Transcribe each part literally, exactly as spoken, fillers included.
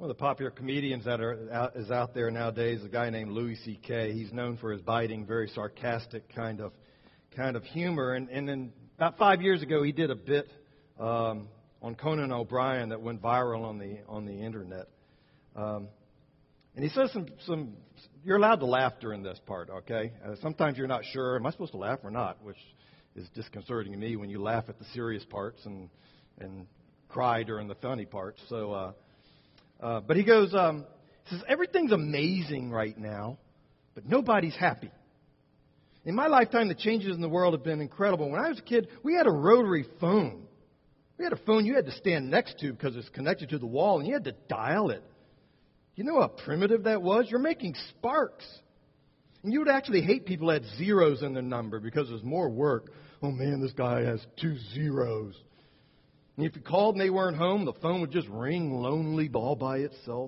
One of the popular comedians that are out, is out there nowadays is a guy named Louis C K. He's known for his biting, very sarcastic kind of kind of humor. And, and then about five years ago, he did a bit um, on Conan O'Brien that went viral on the on the internet. Um, and he says some some. You're allowed to laugh during this part, okay? Uh, sometimes you're not sure, am I supposed to laugh or not? Which is disconcerting to me when you laugh at the serious parts and and cry during the funny parts. So. Uh, Uh, but he goes, um, he says, everything's amazing right now, but nobody's happy. In my lifetime, the changes in the world have been incredible. When I was a kid, we had a rotary phone. We had a phone you had to stand next to because it's connected to the wall, and you had to dial it. You know how primitive that was? You're making sparks. And you would actually hate people that had zeros in their number because there's more work. Oh, man, this guy has two zeros. And if you called and they weren't home, the phone would just ring lonely all by itself.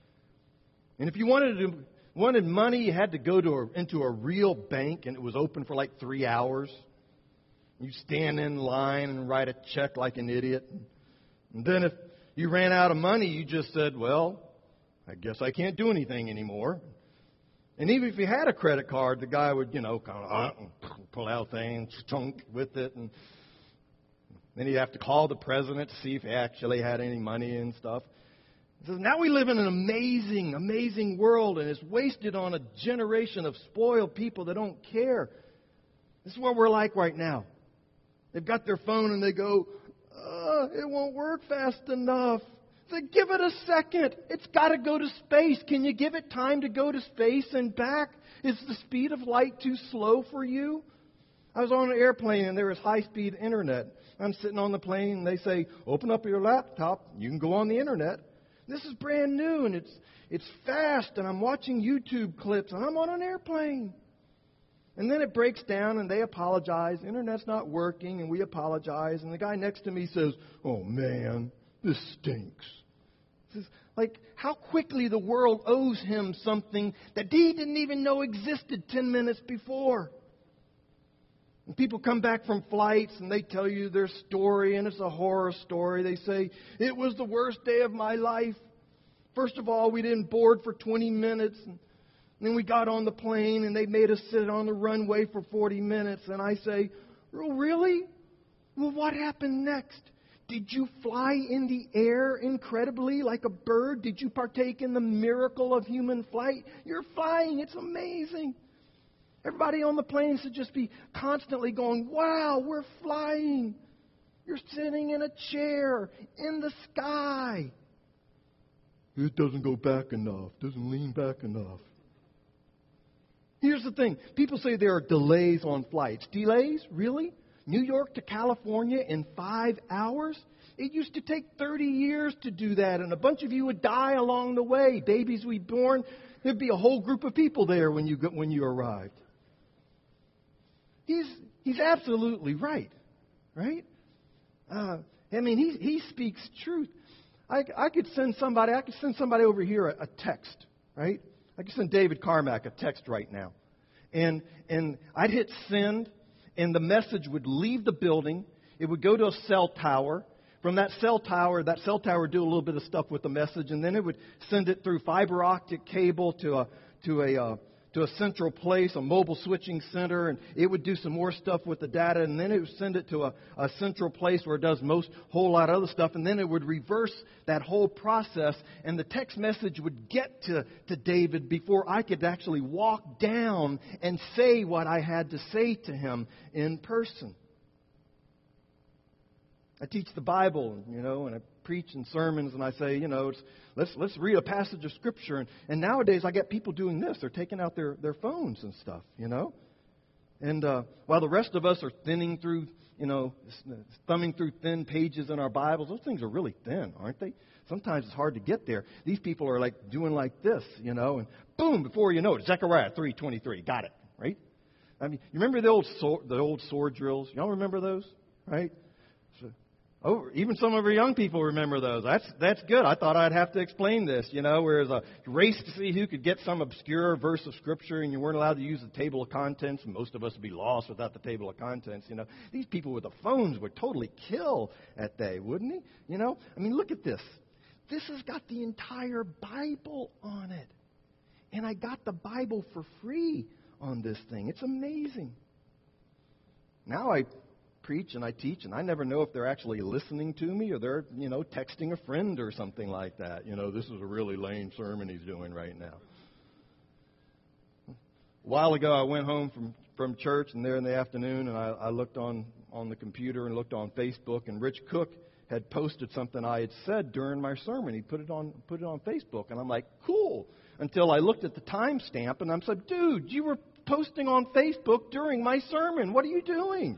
And if you wanted to, wanted money, you had to go to a, into a real bank, and it was open for like three hours. You stand in line and write a check like an idiot. And then if you ran out of money, you just said, well, I guess I can't do anything anymore. And even if you had a credit card, the guy would, you know, kind of uh, pull out things, chunk with it, and then you have to call the president to see if he actually had any money and stuff. He says, now we live in an amazing, amazing world, and it's wasted on a generation of spoiled people that don't care. This is what we're like right now. They've got their phone and they go, uh, it won't work fast enough. So give it a second. It's got to go to space. Can you give it time to go to space and back? Is the speed of light too slow for you? I was on an airplane and there was high-speed internet. I'm sitting on the plane and they say, open up your laptop. You can go on the internet. This is brand new and it's it's fast and I'm watching YouTube clips and I'm on an airplane. And then it breaks down and they apologize. The internet's not working and we apologize. And the guy next to me says, oh man, this stinks. This is like how quickly the world owes him something that he didn't even know existed ten minutes before. And people come back from flights and they tell you their story, and it's a horror story. They say, it was the worst day of my life. First of all, we didn't board for twenty minutes. And then we got on the plane and they made us sit on the runway for forty minutes. And I say, oh, really? Well, what happened next? Did you fly in the air incredibly like a bird? Did you partake in the miracle of human flight? You're flying. It's amazing. Everybody on the plane should just be constantly going, wow, we're flying. You're sitting in a chair in the sky. It doesn't go back enough. Doesn't lean back enough. Here's the thing. People say there are delays on flights. Delays? Really? New York to California in five hours? It used to take thirty years to do that, and a bunch of you would die along the way. Babies we born, there'd be a whole group of people there when you when you arrived. He's he's absolutely right, right? Uh, I mean, he he speaks truth. I, I could send somebody. I could send somebody over here a, a text, right? I could send David Carmack a text right now, and and I'd hit send, and the message would leave the building. It would go to a cell tower. From that cell tower, that cell tower would do a little bit of stuff with the message, and then it would send it through fiber optic cable to a to a uh, to a central place, a mobile switching center, and it would do some more stuff with the data, and then it would send it to a, a central place where it does most whole lot of other stuff, and then it would reverse that whole process, and the text message would get to, to David before I could actually walk down and say what I had to say to him in person. I teach the Bible, you know, and I preach in sermons, and I say, you know, it's, let's let's read a passage of Scripture. And, and nowadays I get people doing this. They're taking out their, their phones and stuff, you know. And uh, while the rest of us are thinning through, you know, thumbing through thin pages in our Bibles, those things are really thin, aren't they? Sometimes it's hard to get there. These people are like doing like this, you know, and boom, before you know it, Zechariah three twenty-three, got it, right? I mean, you remember the old sword, the old sword drills? Y'all remember those, right? So, oh, even some of our young people remember those. That's that's good. I thought I'd have to explain this, you know, where it was a race to see who could get some obscure verse of Scripture, and you weren't allowed to use the table of contents. Most of us would be lost without the table of contents, you know. These people with the phones would totally kill at that, wouldn't they? You know, I mean, look at this. This has got the entire Bible on it. And I got the Bible for free on this thing. It's amazing. Now I preach and I teach, and I never know if they're actually listening to me or they're, you know, texting a friend or something like that. You know, this is a really lame sermon he's doing right now. A while ago, I went home from, from church, and there in the afternoon, and I, I looked on, on the computer and looked on Facebook, and Rich Cook had posted something I had said during my sermon. He put it on put it on Facebook, and I'm like, cool. Until I looked at the timestamp, and I'm like, dude, you were posting on Facebook during my sermon. What are you doing?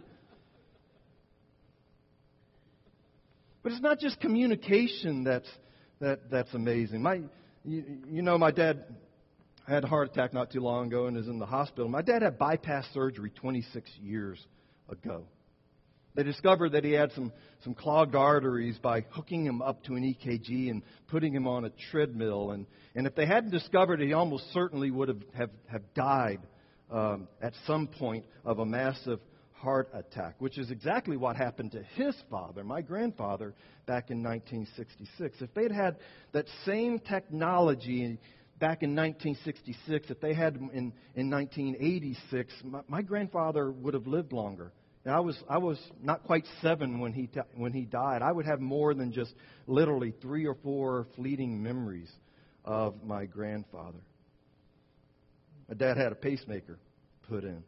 But it's not just communication that's that that's amazing. My, you, you know, my dad had a heart attack not too long ago and is in the hospital. My dad had bypass surgery twenty-six years ago. They discovered that he had some, some clogged arteries by hooking him up to an E K G and putting him on a treadmill. And, and if they hadn't discovered it, he almost certainly would have, have, have died um, at some point of a massive heart attack, which is exactly what happened to his father, my grandfather, back in nineteen sixty-six. If they'd had that same technology back in nineteen sixty-six, if they had in, in nineteen eighty-six, my, my grandfather would have lived longer. Now, I was I was not quite seven when he when he died. I would have more than just literally three or four fleeting memories of my grandfather. My dad had a pacemaker put in.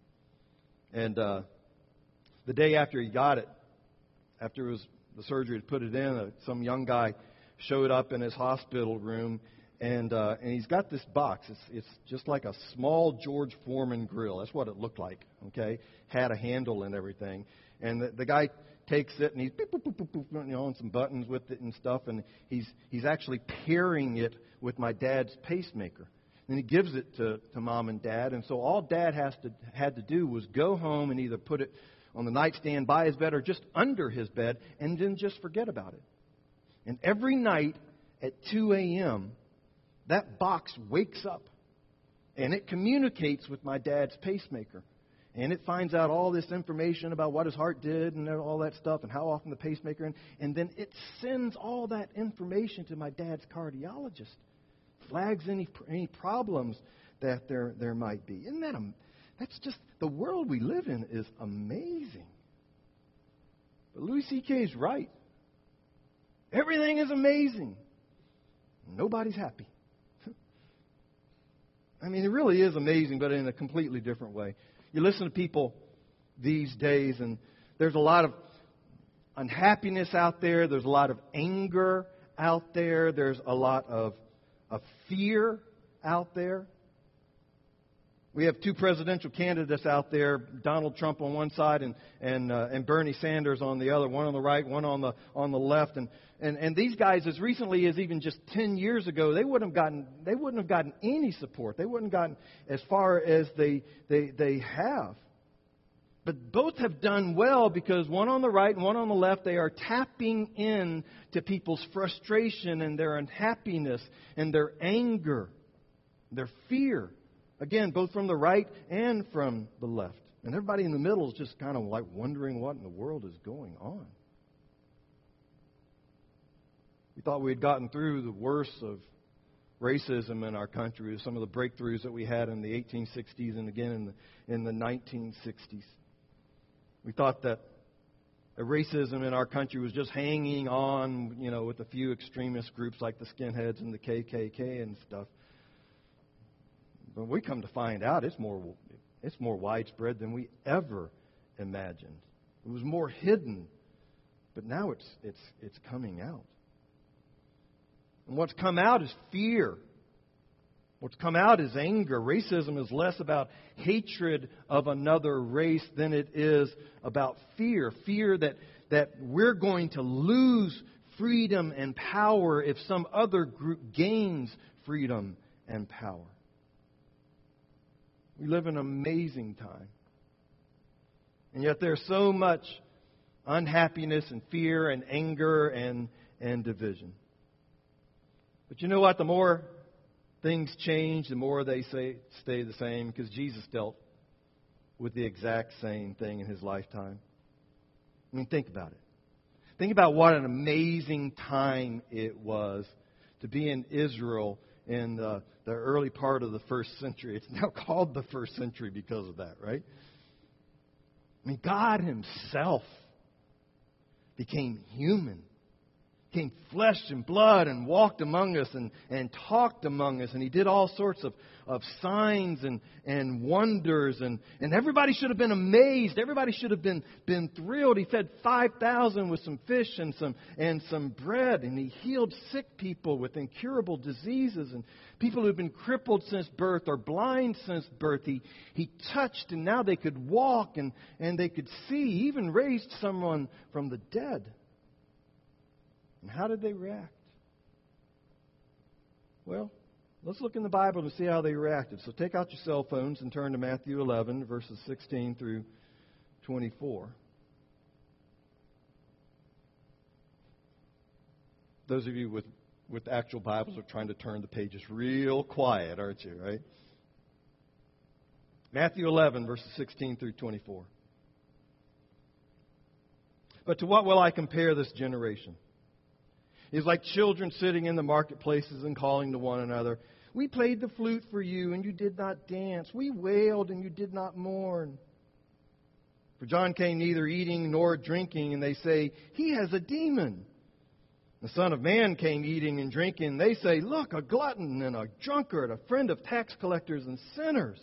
And uh, the day after he got it, after it was, the surgery had put it in, uh, some young guy showed up in his hospital room, and uh, and he's got this box. It's it's just like a small George Foreman grill. That's what it looked like. Okay, had a handle and everything. And the, the guy takes it and he's beep, boop, boop, boop, boop, you know, on some buttons with it and stuff. And he's he's actually pairing it with my dad's pacemaker. And he gives it to, to Mom and Dad. And so all Dad has to had to do was go home and either put it on the nightstand by his bed or just under his bed and then just forget about it. And every night at two a.m., that box wakes up and it communicates with my dad's pacemaker. And it finds out all this information about what his heart did and all that stuff and how often the pacemaker. And, and then it sends all that information to my dad's cardiologist. Flags any any problems that there there might be. Isn't that a, that's just, the world we live in is amazing. But Louis C K is right. Everything is amazing. Nobody's happy. I mean, it really is amazing, but in a completely different way. You listen to people these days, and there's a lot of unhappiness out there. There's a lot of anger out there. There's a lot of, of fear out there. We have two presidential candidates out there, Donald Trump on one side and and, uh, and Bernie Sanders on the other, one on the right, one on the on the left. And, and, and these guys, as recently as even just ten years ago, they wouldn't have gotten they wouldn't have gotten any support. They wouldn't have gotten as far as they they, they have. But both have done well because one on the right and one on the left, they are tapping in to people's frustration and their unhappiness and their anger, their fear. Again, both from the right and from the left. And everybody in the middle is just kind of like wondering what in the world is going on. We thought we had gotten through the worst of racism in our country, some of the breakthroughs that we had in the eighteen sixties and again in the, in the nineteen sixties. We thought that racism in our country was just hanging on, you know, with a few extremist groups like the skinheads and the K K K and stuff. But we come to find out it's more it's more widespread than we ever imagined. It was more hidden, but now it's it's it's coming out. And what's come out is fear. What's come out is anger. Racism is less about hatred of another race than it is about fear. Fear that that we're going to lose freedom and power if some other group gains freedom and power. We live in an amazing time. And yet there's so much unhappiness and fear and anger and, and division. But you know what? The more things change, the more they say, stay the same, because Jesus dealt with the exact same thing in His lifetime. I mean, think about it. Think about what an amazing time it was to be in Israel in the, the early part of the first century. It's now called the first century because of that, right? I mean, God Himself became human, became flesh and blood and walked among us and, and talked among us. And He did all sorts of, of signs and, and wonders. And, and everybody should have been amazed. Everybody should have been, been thrilled. He fed five thousand with some fish and some, and some bread. And He healed sick people with incurable diseases. And people who had been crippled since birth or blind since birth, He, he touched and now they could walk and, and they could see. He even raised someone from the dead. And how did they react? Well, let's look in the Bible to see how they reacted. So take out your cell phones and turn to Matthew eleven, verses sixteen through twenty-four. Those of you with, with actual Bibles are trying to turn the pages real quiet, aren't you, right? Matthew eleven, verses sixteen through twenty-four. But to what will I compare this generation? It is like children sitting in the marketplaces and calling to one another, "We played the flute for you, and you did not dance. We wailed, and you did not mourn." For John came neither eating nor drinking, and they say, "He has a demon." The Son of Man came eating and drinking, and they say, "Look, a glutton and a drunkard, a friend of tax collectors and sinners."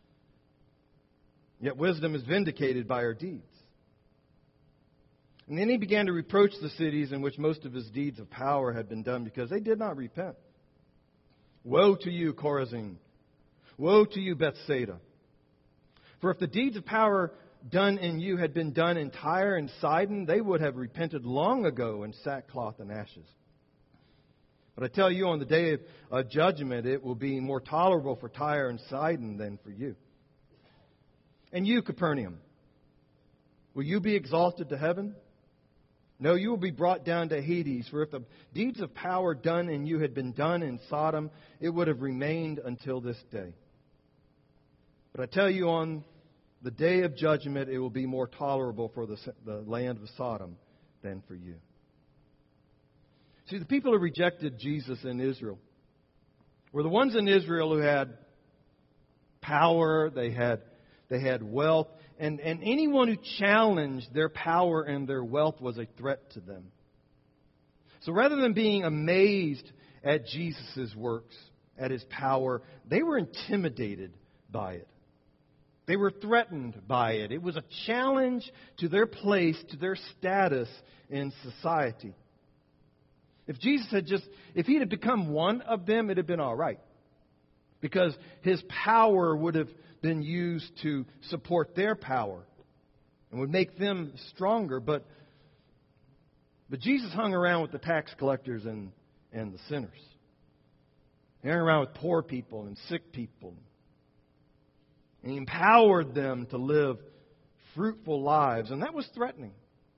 Yet wisdom is vindicated by her deeds. And then He began to reproach the cities in which most of His deeds of power had been done, because they did not repent. "Woe to you, Chorazin! Woe to you, Bethsaida! For if the deeds of power done in you had been done in Tyre and Sidon, they would have repented long ago in sackcloth and ashes. But I tell you, on the day of uh, judgment, it will be more tolerable for Tyre and Sidon than for you. And you, Capernaum, will you be exalted to heaven? No, you will be brought down to Hades. For if the deeds of power done in you had been done in Sodom, it would have remained until this day. But I tell you, on the day of judgment, it will be more tolerable for the, the land of Sodom than for you." See, the people who rejected Jesus in Israel were the ones in Israel who had power, they had they had wealth, and, and anyone who challenged their power and their wealth was a threat to them. So rather than being amazed at Jesus' works, at His power, they were intimidated by it. They were threatened by it. It was a challenge to their place, to their status in society. If Jesus had just, if He had become one of them, it had been all right. Because His power would have been used to support their power and would make them stronger. But, but Jesus hung around with the tax collectors and, and the sinners. He hung around with poor people and sick people. And He empowered them to live fruitful lives. And that was threatening.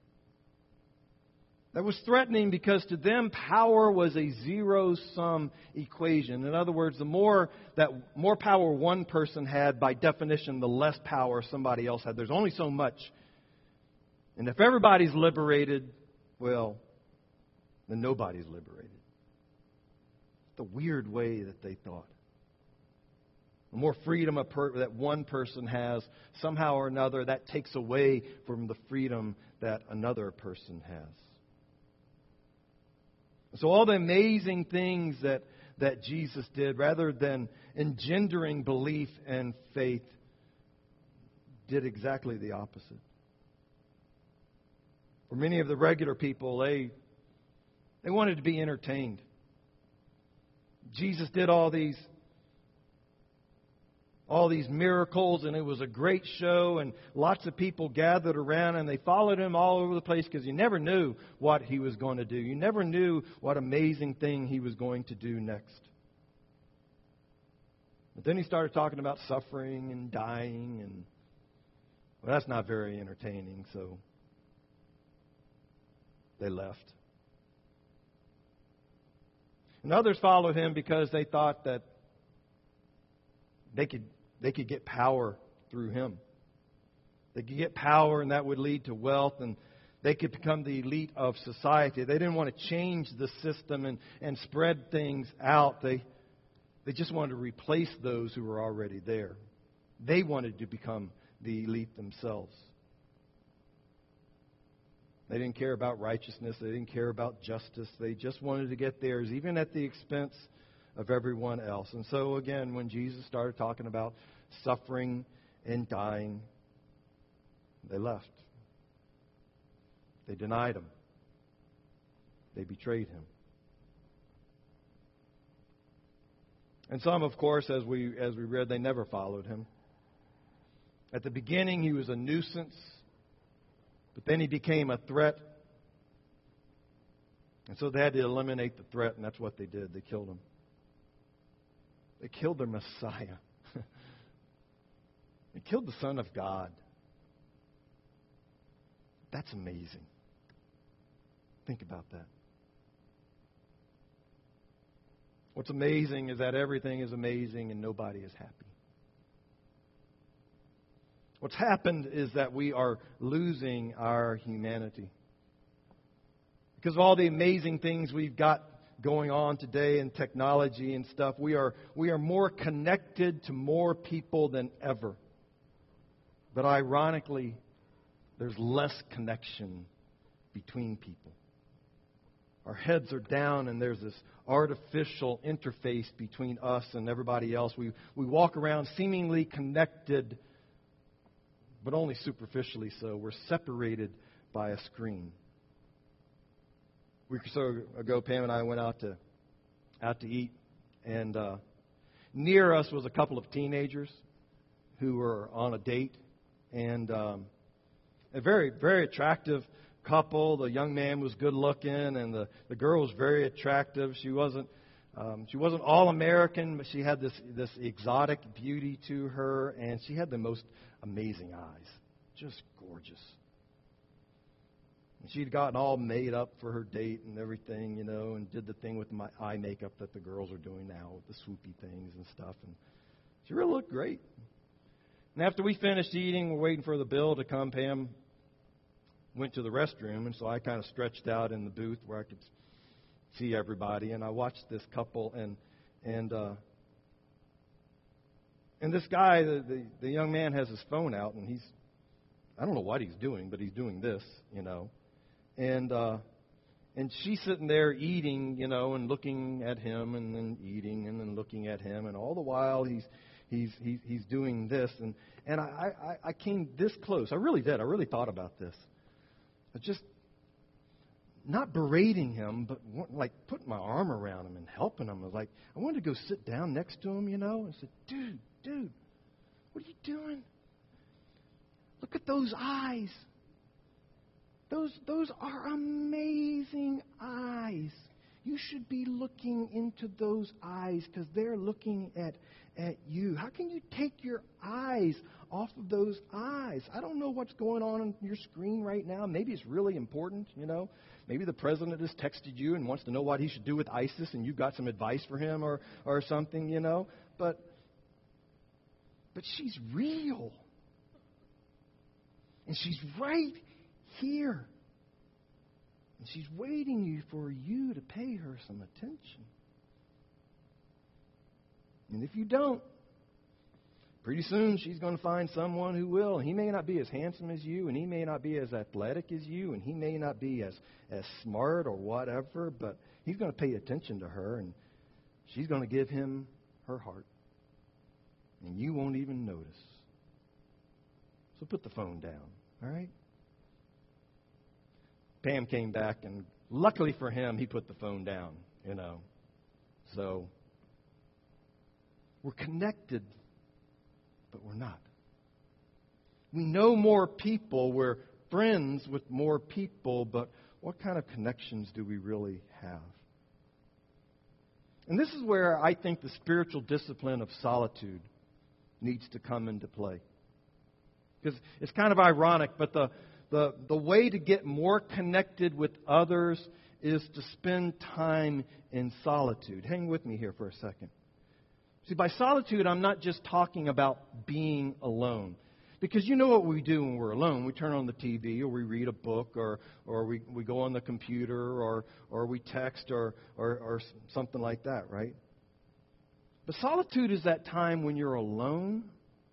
That was threatening because to them, power was a zero-sum equation. In other words, the more that more power one person had, by definition, the less power somebody else had. There's only so much. And if everybody's liberated, well, then nobody's liberated. It's the weird way that they thought. The more freedom a per- that one person has, somehow or another, that takes away from the freedom that another person has. So all the amazing things that, that Jesus did, rather than engendering belief and faith, did exactly the opposite. For many of the regular people, they, they wanted to be entertained. Jesus did all these all these miracles, and it was a great show, and lots of people gathered around, and they followed Him all over the place because you never knew what He was going to do. You never knew what amazing thing He was going to do next. But then He started talking about suffering and dying, and well, that's not very entertaining, so they left. And others followed Him because they thought that they could They could get power through Him. They could get power, and that would lead to wealth. And they could become the elite of society. They didn't want to change the system and, and spread things out. They, they just wanted to replace those who were already there. They wanted to become the elite themselves. They didn't care about righteousness. They didn't care about justice. They just wanted to get theirs, even at the expense of everyone else. And so, again, when Jesus started talking about suffering and dying, they left. They denied him. They betrayed him. And some, of course, as we as we read, they never followed him. At the beginning, he was a nuisance, but then he became a threat. And so they had to eliminate the threat, and that's what they did. They killed him. They killed their Messiah. They killed the Son of God. That's amazing. Think about that. What's amazing is that everything is amazing and nobody is happy. What's happened is that we are losing our humanity. Because of all the amazing things we've got going on today in technology and stuff, we are we are more connected to more people than ever. But ironically, there's less connection between people. Our heads are down and there's this artificial interface between us and everybody else. We we walk around seemingly connected, but only superficially so. We're separated by a screen. A week or so ago, Pam and I went out to out to eat, and uh, near us was a couple of teenagers who were on a date, and um, a very, very attractive couple. The young man was good looking, and the, the girl was very attractive. She wasn't um, she wasn't all American, but she had this this exotic beauty to her, and she had the most amazing eyes, just gorgeous. And she'd gotten all made up for her date and everything, you know, and did the thing with my eye makeup that the girls are doing now with the swoopy things and stuff, and she really looked great. And after we finished eating, we're waiting for the bill to come. Pam went to the restroom, and so I kind of stretched out in the booth where I could see everybody, and I watched this couple, and and uh, and this guy, the, the the young man, has his phone out, and he's, I don't know what he's doing, but he's doing this, you know, and uh, and she's sitting there eating, you know, and looking at him, and then eating, and then looking at him, and all the while he's he's he's, he's doing this, and and I, I I came this close, I really did, I really thought about this. Just not berating him, but like putting my arm around him and helping him. I was like, I wanted to go sit down next to him, you know, and said, dude, dude, what are you doing? Look at those eyes. Those, those are amazing eyes. You should be looking into those eyes because they're looking at, at you. How can you take your eyes off of those eyes? I don't know what's going on on your screen right now. Maybe it's really important, you know. Maybe the president has texted you and wants to know what he should do with ISIS, and you've got some advice for him or, or something, you know. But, but she's real. And she's right here. And she's waiting you for you to pay her some attention. And if you don't, pretty soon she's going to find someone who will. And he may not be as handsome as you, and he may not be as athletic as you, and he may not be as, as smart or whatever, but he's going to pay attention to her, and she's going to give him her heart. And you won't even notice. So put the phone down, all right? Pam came back, and luckily for him, he put the phone down, you know. So we're connected, but we're not. We know more people. We're friends with more people, but what kind of connections do we really have? And this is where I think the spiritual discipline of solitude needs to come into play. Because it's kind of ironic, but the The, the way to get more connected with others is to spend time in solitude. Hang with me here for a second. See, by solitude, I'm not just talking about being alone. Because you know what we do when we're alone. We turn on the T V, or we read a book, or or we, we go on the computer, or or we text, or, or or something like that, right? But solitude is that time when you're alone,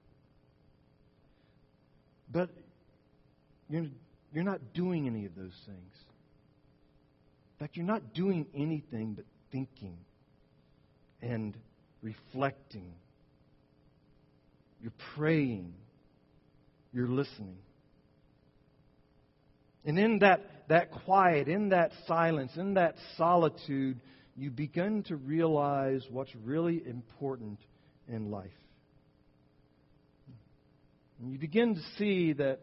but you're, you're not doing any of those things. In fact, you're not doing anything but thinking and reflecting. You're praying. You're listening. And in that, that quiet, in that silence, in that solitude, you begin to realize what's really important in life. And you begin to see that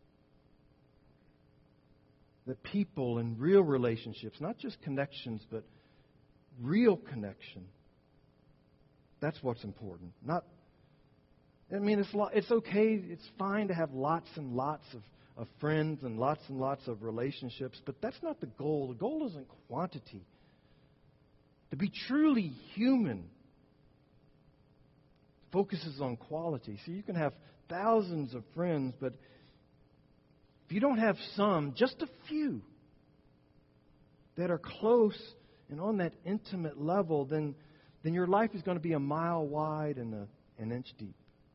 that people in real relationships, not just connections, but real connection, that's what's important. Not, I mean, it's it's okay, it's fine to have lots and lots of, of friends and lots and lots of relationships, but that's not the goal. The goal isn't quantity. To be truly human focuses on quality. So you can have thousands of friends, but if you don't have some, just a few, that are close and on that intimate level, then, then your life is going to be a mile wide and a, an inch deep.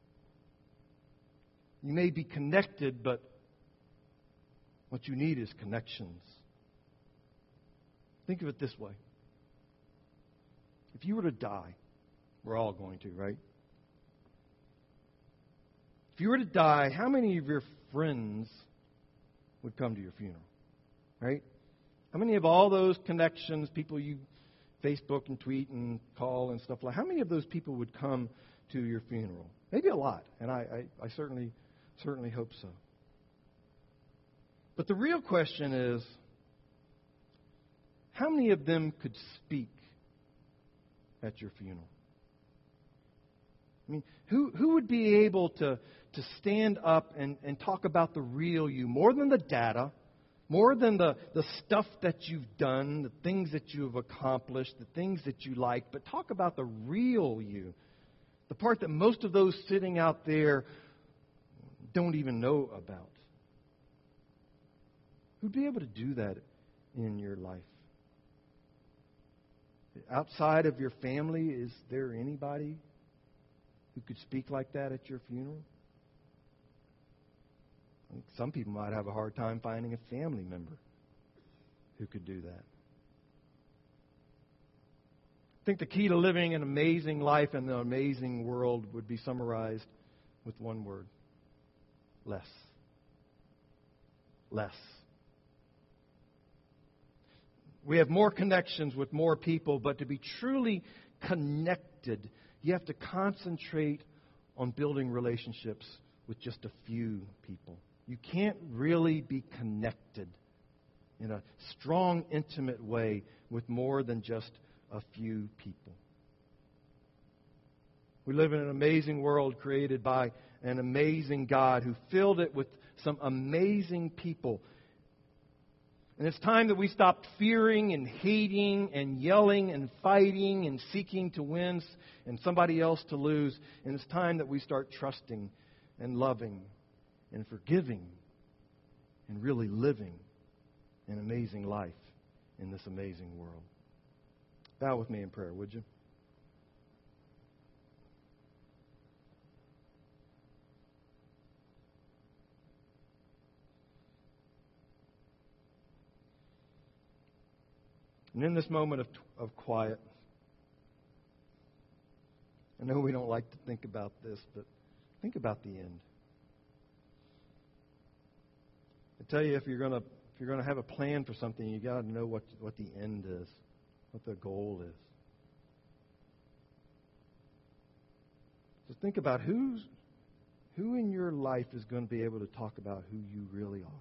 You may be connected, but what you need is connections. Think of it this way. If you were to die, we're all going to, right? If you were to die, how many of your friends would come to your funeral, right? How many of all those connections, people you Facebook and tweet and call and stuff like, how many of those people would come to your funeral? Maybe a lot, and I, I, I certainly, certainly hope so. But the real question is, how many of them could speak at your funeral? I mean, who who would be able to, to stand up and, and talk about the real you, more than the data, more than the, the stuff that you've done, the things that you've accomplished, the things that you like, but talk about the real you, the part that most of those sitting out there don't even know about? Who'd be able to do that in your life? Outside of your family, is there anybody who could speak like that at your funeral? I think some people might have a hard time finding a family member who could do that. I think the key to living an amazing life in an amazing world would be summarized with one word: less. Less. We have more connections with more people, but to be truly connected, you have to concentrate on building relationships with just a few people. You can't really be connected in a strong, intimate way with more than just a few people. We live in an amazing world created by an amazing God who filled it with some amazing people. And it's time that we stopped fearing and hating and yelling and fighting and seeking to win and somebody else to lose. And it's time that we start trusting and loving and forgiving and really living an amazing life in this amazing world. Bow with me in prayer, would you? And in this moment of, of quiet, I know we don't like to think about this, but think about the end. I tell you, if you're going to if you're going to have a plan for something, you got to know what what the end is, what the goal is. So think about who's who in your life is going to be able to talk about who you really are.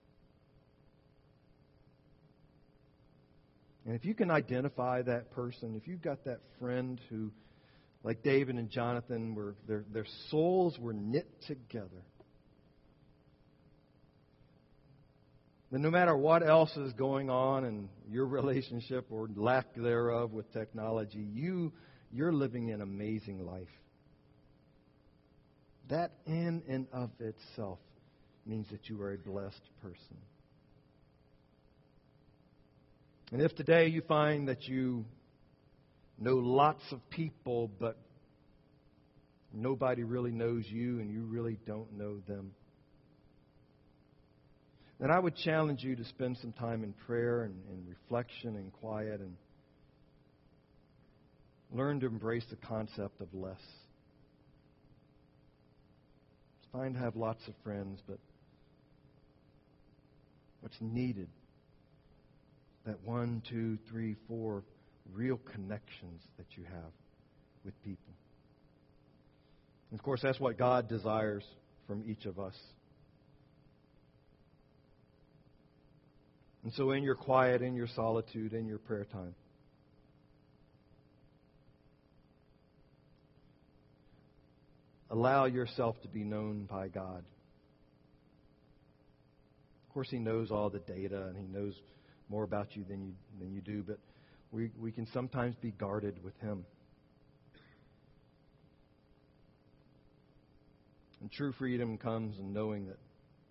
And if you can identify that person, if you've got that friend who, like David and Jonathan, were their their souls were knit together, then no matter what else is going on in your relationship or lack thereof with technology, you you're living an amazing life. that in and of itself means that you are a blessed person. And if today you find that you know lots of people, but nobody really knows you and you really don't know them, then I would challenge you to spend some time in prayer and, and reflection and quiet and learn to embrace the concept of less. It's fine to have lots of friends, but what's needed, that one, two, three, four real connections that you have with people. And of course, that's what God desires from each of us. And so in your quiet, in your solitude, in your prayer time, allow yourself to be known by God. Of course, He knows all the data and He knows more about you than you than you do, but we, we can sometimes be guarded with Him. And true freedom comes in knowing that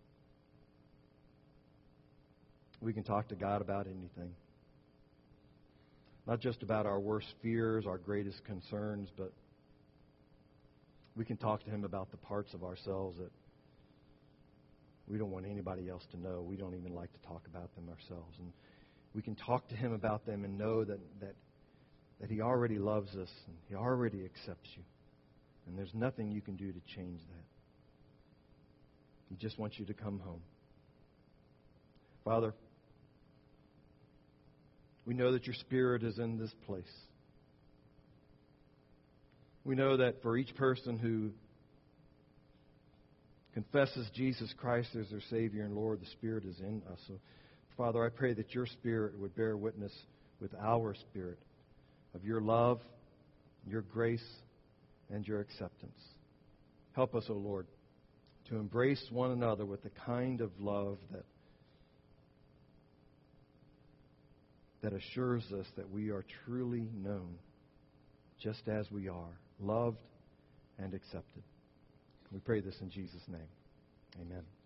we can talk to God about anything. Not just about our worst fears, our greatest concerns, but we can talk to Him about the parts of ourselves that we don't want anybody else to know. We don't even like to talk about them ourselves. And we can talk to Him about them and know that, that, that He already loves us and He already accepts you. And there's nothing you can do to change that. He just wants you to come home. Father, we know that Your Spirit is in this place. We know that for each person who confesses Jesus Christ as their Savior and Lord, the Spirit is in us. So, Father, I pray that Your Spirit would bear witness with our spirit of Your love, Your grace, and Your acceptance. Help us, O Lord, to embrace one another with the kind of love that that assures us that we are truly known just as we are, loved and accepted. We pray this in Jesus' name. Amen.